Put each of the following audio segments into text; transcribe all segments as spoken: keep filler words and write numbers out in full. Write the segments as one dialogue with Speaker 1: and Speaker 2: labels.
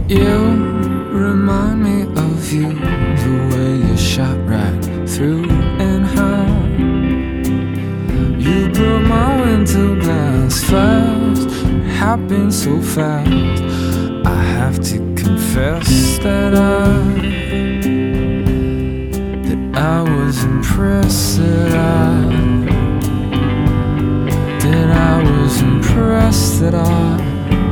Speaker 1: You remind me of you, the way you shot right through and how you broke my window glass fast. It happened so fast. I have to confess that I that I was impressed. That I that I was impressed. That I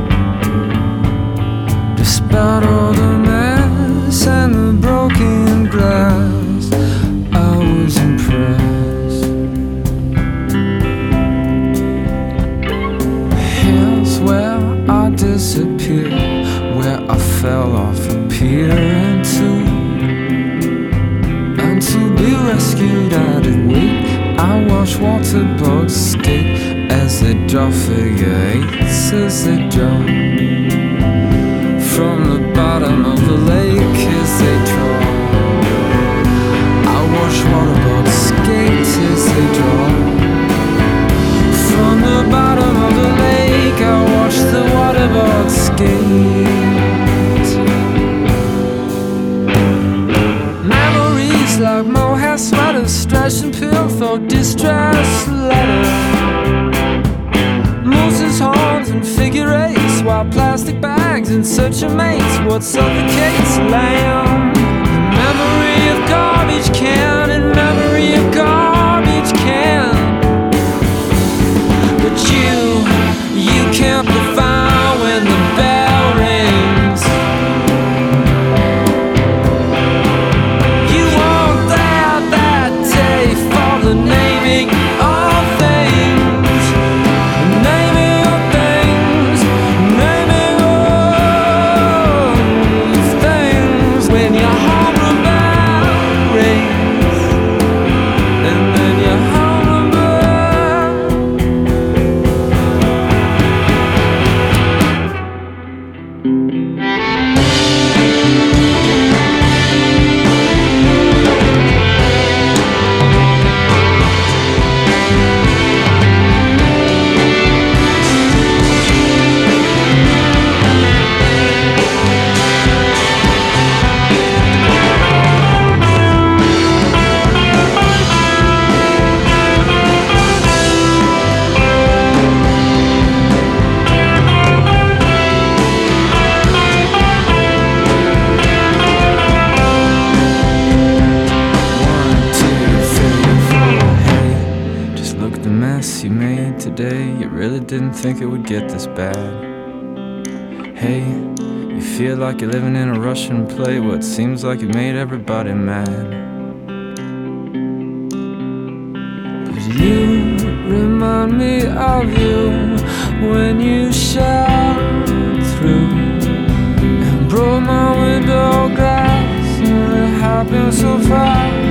Speaker 1: despite all the mess and the broken glass, I was impressed. Here's where I disappeared, where I fell off a pier, and to, and to be rescued I did wait. I watched water bugs skate as they draw figure eights, as they draw from the bottom of the lake as they draw. I watch waterboards skate as they draw. From the bottom of the lake I watch the waterboards skate. Memories like mohair sweaters, stretched and pill for distress letters, Moses horns and figure eights, while plastic bags in search of mates. What suffocates lamb? The memory of garbage can, and memory of garbage can. But you, you can't define when the bell rings. You weren't there that day for the naming of things. Naming of things, naming of things. When your home bell rings, and then your home bell. The mess you made today, you really didn't think it would get this bad. Hey, you feel like you're living in a Russian play, what seems like it made everybody mad. But you remind me of you when you shot through and broke my window glass, and it happened so fast.